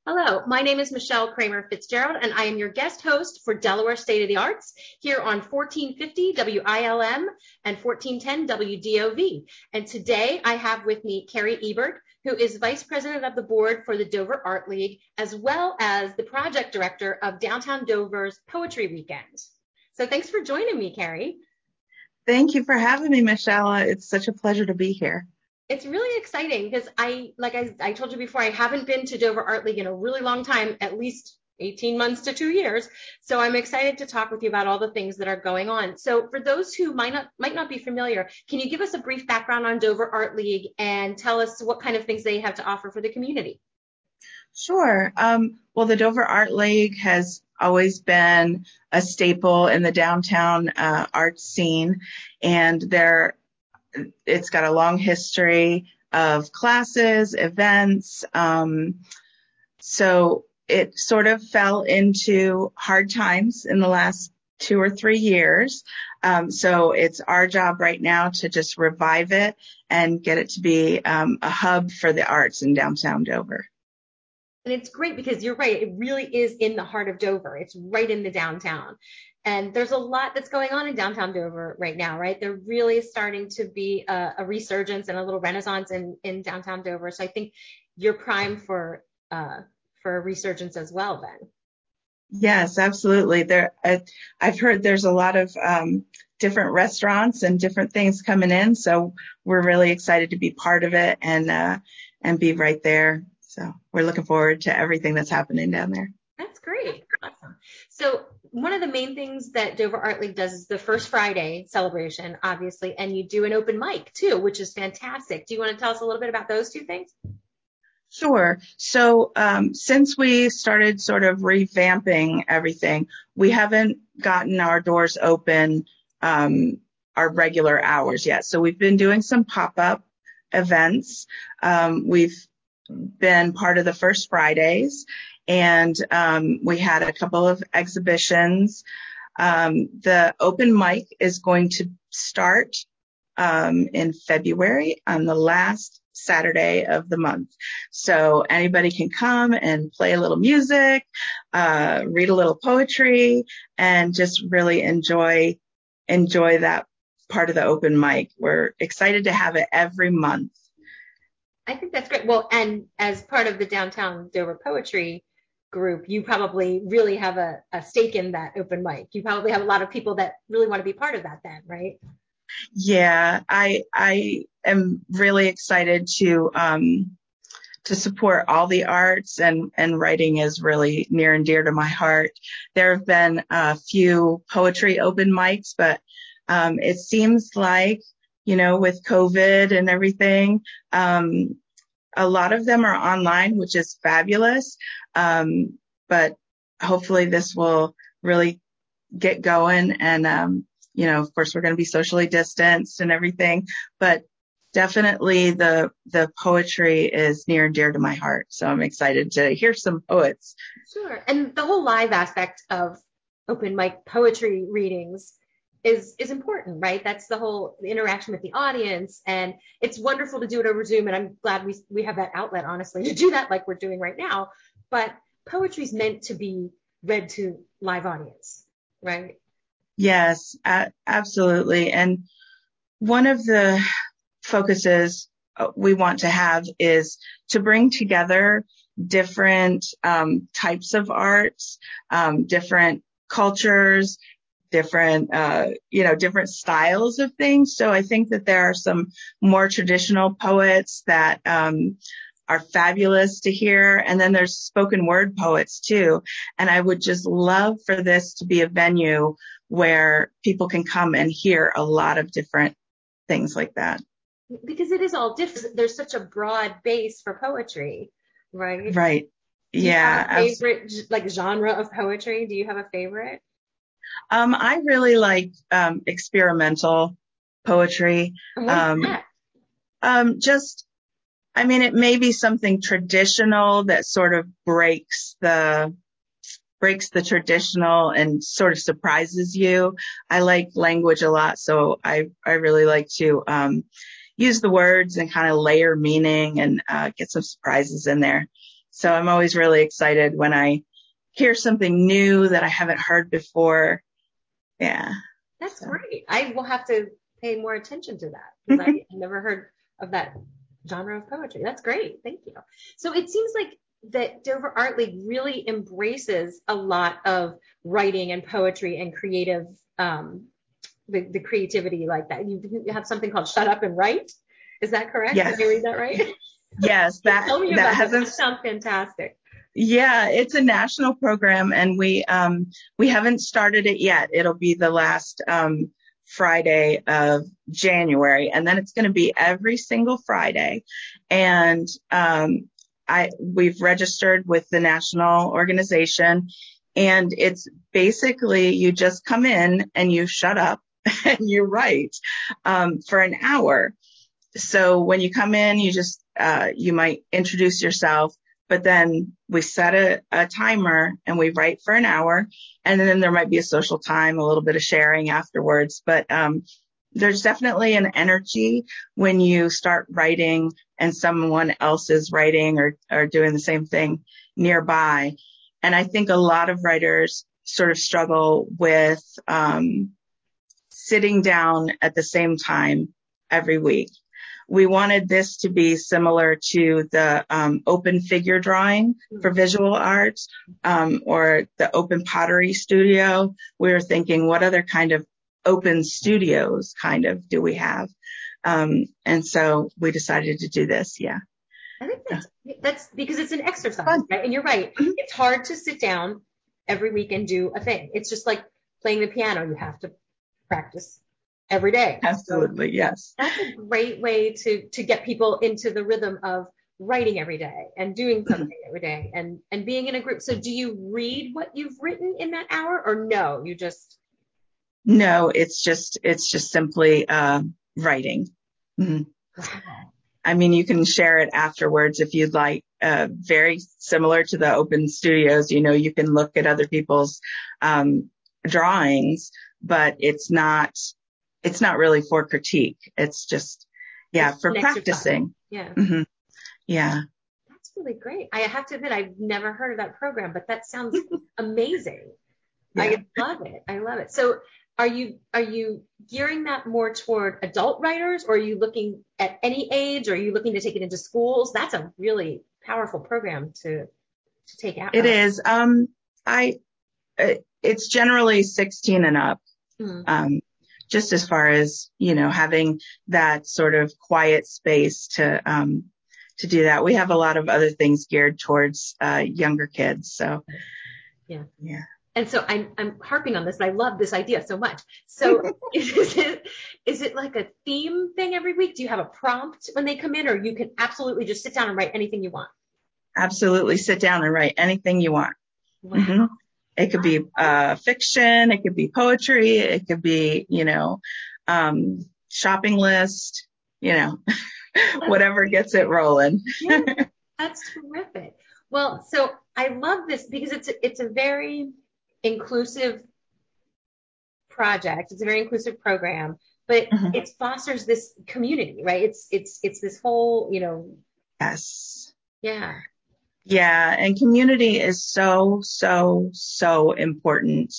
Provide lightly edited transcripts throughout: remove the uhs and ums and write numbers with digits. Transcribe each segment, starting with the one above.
Hello, my name is Michelle Kramer Fitzgerald, and I am your guest host for Delaware State of the Arts here on 1450 WILM and 1410 WDOV. And today I have with me Carrie Ebert, who is Vice President of the Board for the Dover Art League, as well as the Project Director of Downtown Dover's Poetry Weekend. So thanks for joining me, Carrie. Thank you for having me, Michelle. It's such a pleasure to be here. It's really exciting because I told you before, I haven't been to Dover Art League in a really long time, at least 18 months to 2 years. So I'm excited to talk with you about all the things that are going on. So for those who might not be familiar, can you give us a brief background on Dover Art League and tell us what kind of things they have to offer for the community? Sure. Well, the Dover Art League has always been a staple in the downtown art scene, and it's got a long history of classes, events. So it sort of fell into hard times in the last 2 or 3 years. So it's our job right now to just revive it and get it to be a hub for the arts in downtown Dover. And it's great because you're right. It really is in the heart of Dover. It's right in the downtown. And there's a lot that's going on in downtown Dover right now, right? There really is starting to be a resurgence and a little renaissance in downtown Dover. So I think you're primed for a resurgence as well then. Yes, absolutely. I've heard there's a lot of different restaurants and different things coming in. So we're really excited to be part of it and be right there. So we're looking forward to everything that's happening down there. That's great. Awesome. So one of the main things that Dover Art League does is the First Friday celebration, obviously, and you do an open mic too, which is fantastic. Do you want to tell us a little bit about those two things? Sure. So since we started sort of revamping everything, we haven't gotten our doors open our regular hours yet. So we've been doing some pop-up events. We've been part of the First Fridays, and we had a couple of exhibitions. The open mic is going to start in February on the last Saturday of the month. So anybody can come and play a little music, read a little poetry, and just really enjoy that part of the open mic. We're excited to have it every month. I think that's great. Well, and as part of the Downtown Dover Poetry group, you probably really have a stake in that open mic. You probably have a lot of people that really want to be part of that then, right? Yeah, I am really excited to support all the arts, and writing is really near and dear to my heart. There have been a few poetry open mics, but it seems like, with COVID and everything, a lot of them are online, which is fabulous. But hopefully this will really get going. And, of course, we're going to be socially distanced and everything. But definitely the poetry is near and dear to my heart. So I'm excited to hear some poets. Sure. And the whole live aspect of open mic poetry readings is important, right? That's the whole interaction with the audience, and it's wonderful to do it over Zoom, and I'm glad we have that outlet, honestly, to do that like we're doing right now. But poetry is meant to be read to live audience, right? Yes, absolutely. And one of the focuses we want to have is to bring together different types of arts, different cultures, different styles of things. So I think that there are some more traditional poets that are fabulous to hear. And then there's spoken word poets too. And I would just love for this to be a venue where people can come and hear a lot of different things like that. Because it is all different. There's such a broad base for poetry, right? Right. Do you have a favorite genre of poetry? Do you have a favorite? I really like experimental poetry. What's that? It may be something traditional that sort of breaks the traditional and sort of surprises you. I like language a lot, so I really like to use the words and kind of layer meaning and get some surprises in there. So I'm always really excited when I hear something new that I haven't heard before. Yeah. That's great. I will have to pay more attention to that because I never heard of that genre of poetry. That's great. Thank you. So it seems like that Dover Art League really embraces a lot of writing and poetry and creative, the creativity like that. You have something called Shut Up and Write. Is that correct? Yes. Did I read that right? Yes, Tell me about that. hasn't. That sounds fantastic. Yeah, it's a national program, and we haven't started it yet. It'll be the last Friday of January, and then it's going to be every single Friday. And we've registered with the national organization, and it's basically you just come in and you shut up and you write for an hour. So when you come in, you just you might introduce yourself. But then we set a timer and we write for an hour, and then there might be a social time, a little bit of sharing afterwards. But there's definitely an energy when you start writing and someone else is writing or doing the same thing nearby. And I think a lot of writers sort of struggle with sitting down at the same time every week. We wanted this to be similar to the open figure drawing for visual arts or the open pottery studio. We were thinking, what other kind of open studios kind of do we have? And so we decided to do this. Yeah. I think that's because it's an exercise, Fun. right? And you're right. Mm-hmm. It's hard to sit down every week and do a thing. It's just like playing the piano. You have to practice every day. Absolutely. So, yes. That's a great way to get people into the rhythm of writing every day and doing something every day and being in a group. So do you read what you've written in that hour or no? You just. No, it's just simply writing. Mm-hmm. Wow. I mean, you can share it afterwards if you'd like. Very similar to the open studios, you can look at other people's drawings, but it's not really for critique. It's just, for practicing. Yeah. Mm-hmm. Yeah. That's really great. I have to admit, I've never heard of that program, but that sounds amazing. Yeah. I love it. I love it. So are you gearing that more toward adult writers, or are you looking at any age, or are you looking to take it into schools? That's a really powerful program to take out. It is. It's generally 16 and up. Mm-hmm. Just as far as, having that sort of quiet space to do that. We have a lot of other things geared towards younger kids. So, yeah. And so I'm harping on this, but I love this idea so much. So is it like a theme thing every week? Do you have a prompt when they come in, or you can absolutely just sit down and write anything you want? Absolutely sit down and write anything you want. Wow. Mm-hmm. It could be fiction. It could be poetry. It could be, shopping list, whatever gets it rolling. Yeah, that's terrific. Well, so I love this because it's a very inclusive project. It's a very inclusive program, but mm-hmm. It fosters this community, right? It's this whole, Yes. Yeah. Yeah. And community is so, so, so important.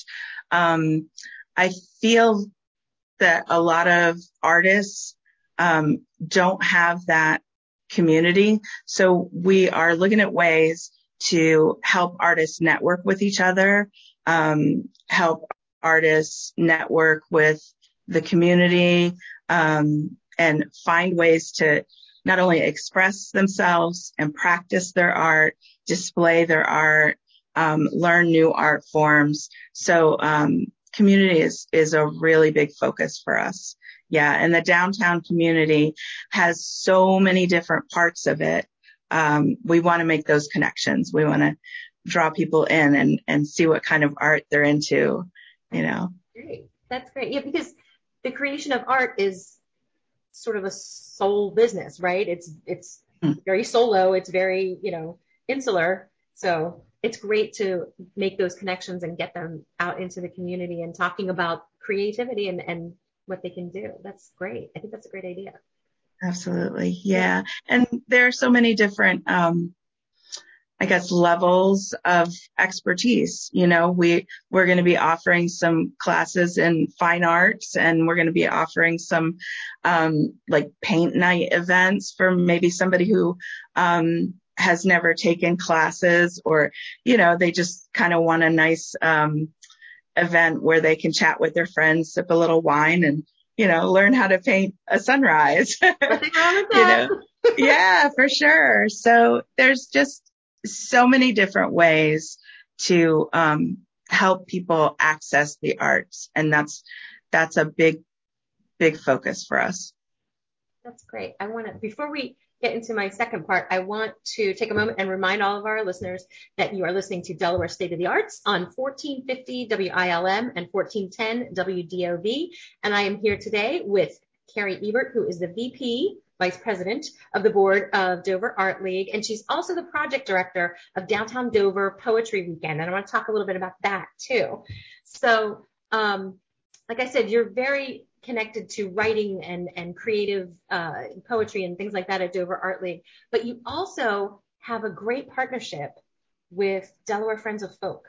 I feel that a lot of artists, don't have that community. So we are looking at ways to help artists network with each other, help artists network with the community, and find ways to not only express themselves and practice their art, display their art, learn new art forms. So, community is a really big focus for us. Yeah. And the downtown community has so many different parts of it. We want to make those connections. We want to draw people in and see what kind of art they're into, Great. That's great. Yeah. Because the creation of art is sort of a soul business, right? It's very solo. It's very, insular. So it's great to make those connections and get them out into the community and talking about creativity and what they can do. That's great. I think that's a great idea. Absolutely. Yeah. And there are so many different, I guess, levels of expertise. We're going to be offering some classes in fine arts, and we're going to be offering some, like paint night events for maybe somebody who, has never taken classes, or, they just kind of want a nice, event where they can chat with their friends, sip a little wine, and, learn how to paint a sunrise. Nothing wrong with that. Yeah, for sure. So there's just so many different ways to help people access the arts, and that's a big focus for us. That's great. Before we get into my second part, I want to take a moment and remind all of our listeners that you are listening to Delaware State of the Arts on 1450 WILM and 1410 WDOV. And I am here today with Carrie Ebert, who is the VP, Vice President of the Board of Dover Art League. And she's also the project director of Downtown Dover Poetry Weekend. And I want to talk a little bit about that too. So, like I said, you're very connected to writing and creative poetry and things like that at Dover Art League, but you also have a great partnership with Delaware Friends of Folk.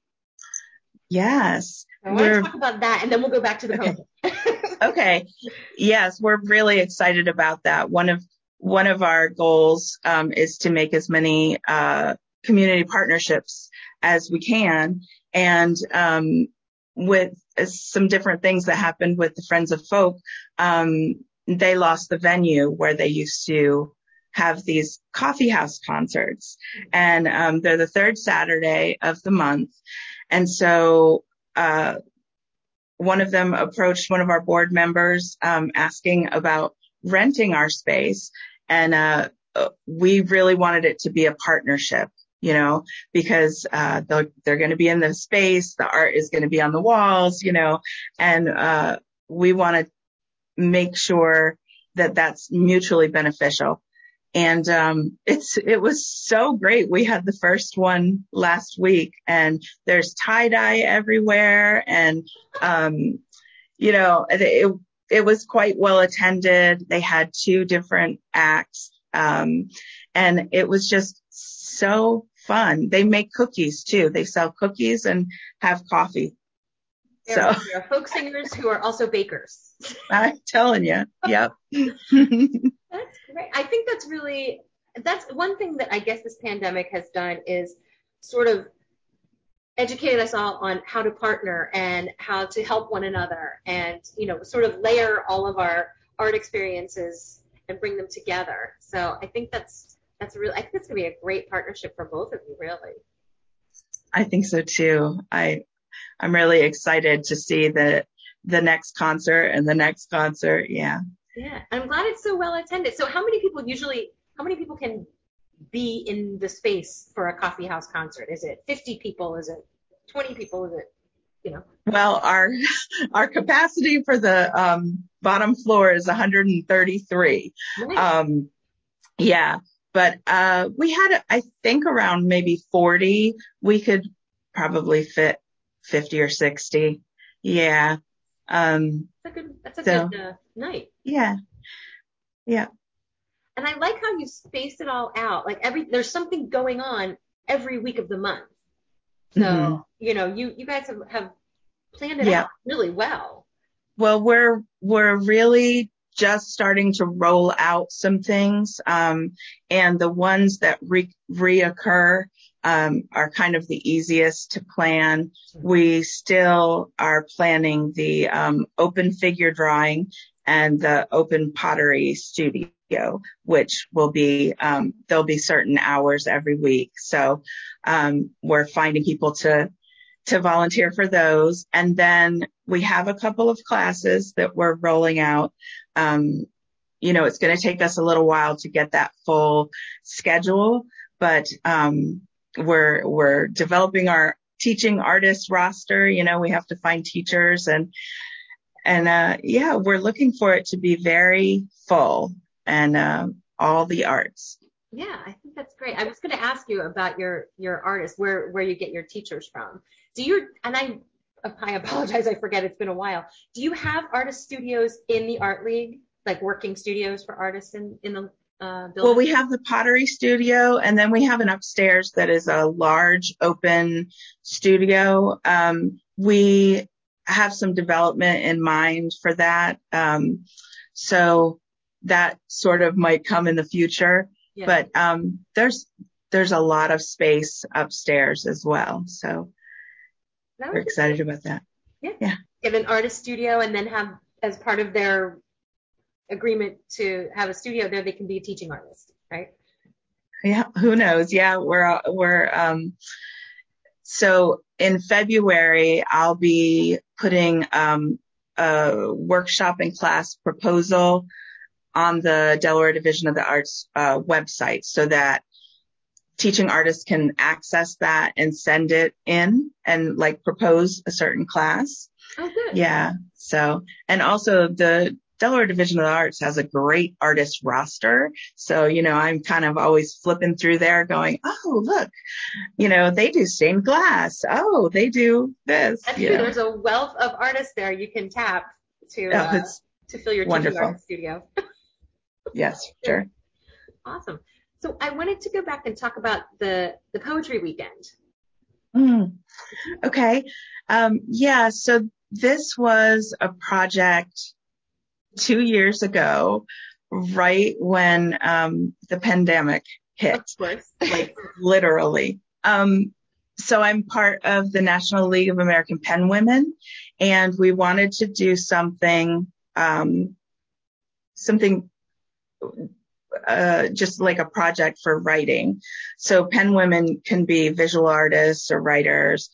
Yes. I want to talk about that, and then we'll go back to the poetry. Okay. Yes, we're really excited about that. One of our goals is to make as many community partnerships as we can, and with some different things that happened with the Friends of Folk, they lost the venue where they used to have these coffee house concerts. And they're the third Saturday of the month. And so one of them approached one of our board members asking about renting our space. And we really wanted it to be a partnership, because they're going to be in the space, the art is going to be on the walls, and we want to make sure that that's mutually beneficial. And it was so great. We had the first one last week, and there's tie-dye everywhere, and it was quite well attended. They had 2 different acts, and it was just so fun. They make cookies too. They sell cookies and have coffee. There are folk singers who are also bakers. I'm telling you. Yep. That's great. I think that's one thing that I guess this pandemic has done is sort of educate us all on how to partner and how to help one another, and, sort of layer all of our art experiences and bring them together. So I think I think it's going to be a great partnership for both of you, really. I think so too. I'm really excited to see the next concert and the next concert. Yeah. Yeah. I'm glad it's so well attended. So how many people can be in the space for a coffee house concert? Is it 50 people? Is it 20 people? Is it, Well, our capacity for the bottom floor is 133. Nice. Yeah. But we had, I think, around maybe 40. We could probably fit 50 or 60. Yeah. That's a good night. Yeah. Yeah. And I like how you spaced it all out. Like there's something going on every week of the month. So, you guys have planned it out really well. Well, we're really just starting to roll out some things. And the ones that reoccur, are kind of the easiest to plan. We still are planning the, open figure drawing and the open pottery studio, which will be, there'll be certain hours every week. So, we're finding people to volunteer for those. And then we have a couple of classes that we're rolling out. It's going to take us a little while to get that full schedule, but, we're developing our teaching artist roster. We have to find teachers and we're looking for it to be very full and, all the arts. Yeah, I think that's great. I was going to ask you about your artists, where you get your teachers from. I apologize, I forget, it's been a while. Do you have artist studios in the Art League, like working studios for artists in the building? Well, we have the pottery studio, and then we have an upstairs that is a large open studio. We have some development in mind for that. So that sort of might come in the future, Yeah. but there's a lot of space upstairs as well. So we're excited about that. Yeah. Yeah. Get an artist studio and then have, as part of their agreement to have a studio there, they can be a teaching artist, right? Yeah. Who knows? Yeah. So in February, I'll be putting, a workshop and class proposal on the Delaware Division of the Arts, website, so that teaching artists can access that and send it in and like propose a certain class. Oh, good. Yeah. So, and also the Delaware Division of the Arts has a great artist roster. So, I'm kind of always flipping through there going, oh, look, they do stained glass. Oh, they do this. That's true. There's a wealth of artists there you can tap to fill your teaching artist studio. Yes, sure. Awesome. So I wanted to go back and talk about the poetry weekend. Okay. Yeah. So this was a project 2 years ago, right when the pandemic hit. Of course. Like literally. So I'm part of the National League of American Pen Women, and we wanted to do something just like a project for writing. So pen women can be visual artists or writers.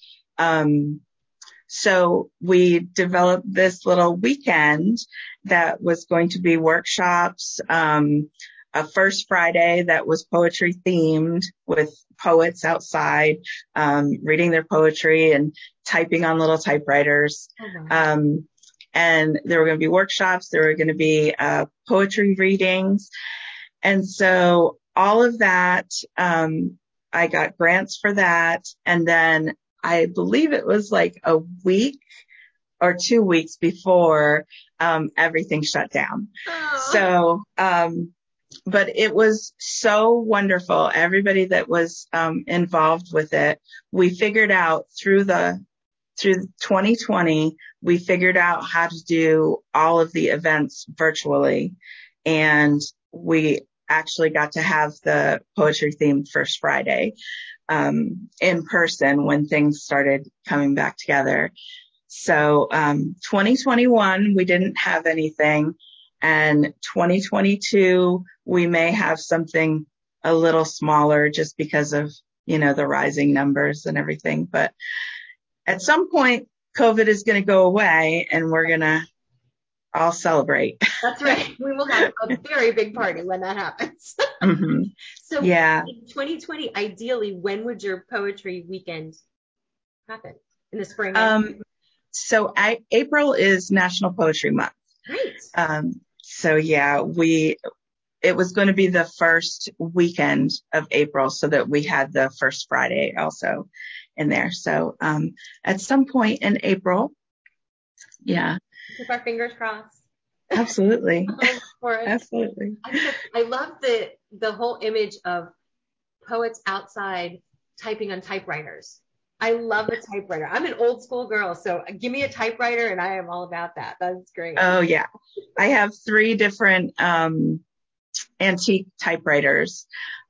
So we developed this little weekend that was going to be workshops, a first Friday that was poetry themed with poets outside, reading their poetry and typing on little typewriters. Oh, wow. And there were going to be workshops. There were going to be, poetry readings. And so all of that, I got grants for that. And then I believe it was like a week or 2 weeks before, everything shut down. Oh. So, but it was so wonderful. Everybody that was, involved with it, we figured out through 2020, we figured out how to do all of the events virtually. And we actually got to have the poetry themed First Friday, in person when things started coming back together. So, 2021, we didn't have anything, and 2022, we may have something a little smaller just because of, the rising numbers and everything. But at some point, COVID is going to go away and we're going to all celebrate. That's right. We will have a very big party when that happens. Mm-hmm. So yeah. In 2020, ideally, when would your poetry weekend happen? In the spring? So April is National Poetry Month. Right. So yeah, it was going to be the first weekend of April, so that we had the first Friday also in there. So, at some point in April. Yeah. Keep our fingers crossed. Absolutely. For it. Absolutely. I love the whole image of poets outside typing on typewriters. I love a typewriter. I'm an old school girl, so give me a typewriter and I am all about that. That's great. Oh yeah. I have 3 different, antique typewriters.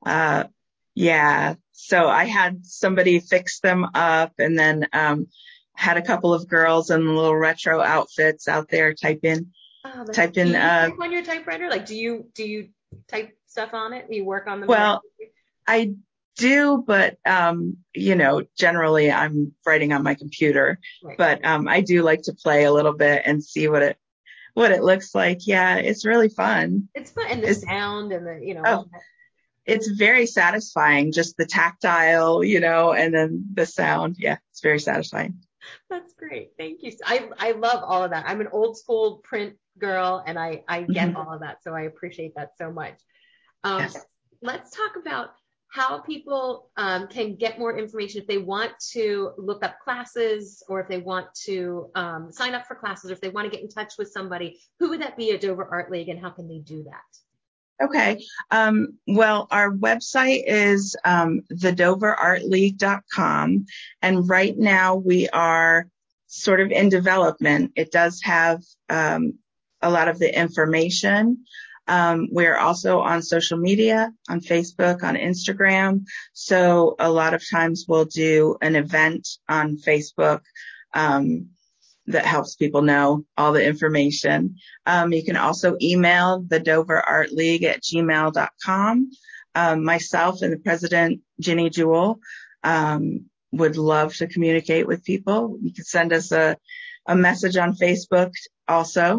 Yeah. So I had somebody fix them up, and then, had a couple of girls in little retro outfits out there type in. Do you type on your typewriter? Like, do you type stuff on it? Do you work on them? Well, I do, but, generally I'm writing on my computer, right. But, I do like to play a little bit and see what it looks like. Yeah. It's really fun. It's fun. And the sound and the, it's very satisfying. Just the tactile, and then the sound. Yeah. It's very satisfying. That's great. Thank you. I love all of that. I'm an old school print girl, and I get all of that. So I appreciate that so much. Yes. Let's talk about how people can get more information if they want to look up classes, or if they want to sign up for classes, or if they want to get in touch with somebody. Who would that be at Dover Art League, and how can they do that? Okay. Well, our website is thedoverartleague.com, and right now we are sort of in development. It does have a lot of the information. We're also on social media, on Facebook, on Instagram. So a lot of times we'll do an event on Facebook that helps people know all the information. You can also email the Dover Art League at gmail.com. Myself and the president, Ginny Jewell, would love to communicate with people. You can send us a message on Facebook also.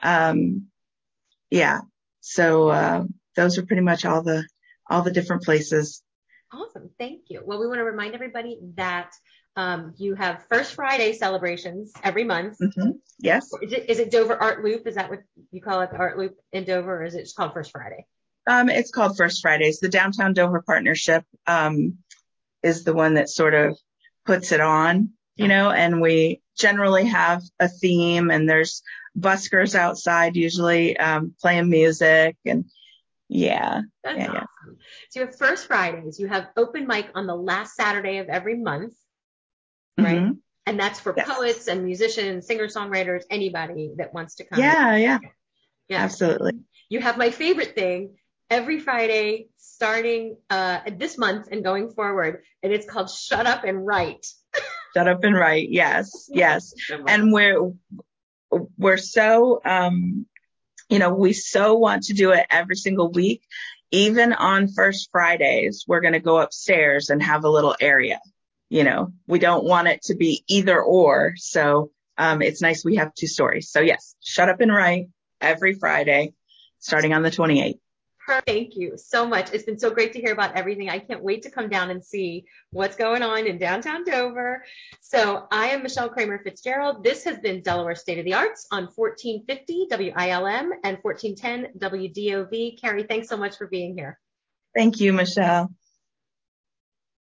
So those are pretty much all the different places. Awesome. Thank you. Well, we want to remind everybody that you have First Friday celebrations every month. Mm-hmm. Yes. Is it Dover Art Loop? Is that what you call it, the Art Loop in Dover, or is it just called First Friday? It's called First Fridays. The Downtown Dover Partnership is the one that sort of puts it on, and we generally have a theme, and there's buskers outside usually playing music, and That's awesome. So you have First Fridays. You have open mic on the last Saturday of every month, right? Mm-hmm. And that's for poets and musicians, singer-songwriters, anybody that wants to come. Yeah. Absolutely. You have my favorite thing every Friday starting this month and going forward, and it's called Shut Up and Write. Shut Up and Write. Yes. And we're so, we so want to do it every single week. Even on First Fridays, we're going to go upstairs and have a little area. We don't want it to be either or. So it's nice we have two stories. So yes, Shut Up and Write every Friday, starting on the 28th. Thank you so much. It's been so great to hear about everything. I can't wait to come down and see what's going on in downtown Dover. So I am Michelle Kramer Fitzgerald. This has been Delaware State of the Arts on 1450 WILM and 1410 WDOV. Carrie, thanks so much for being here. Thank you, Michelle.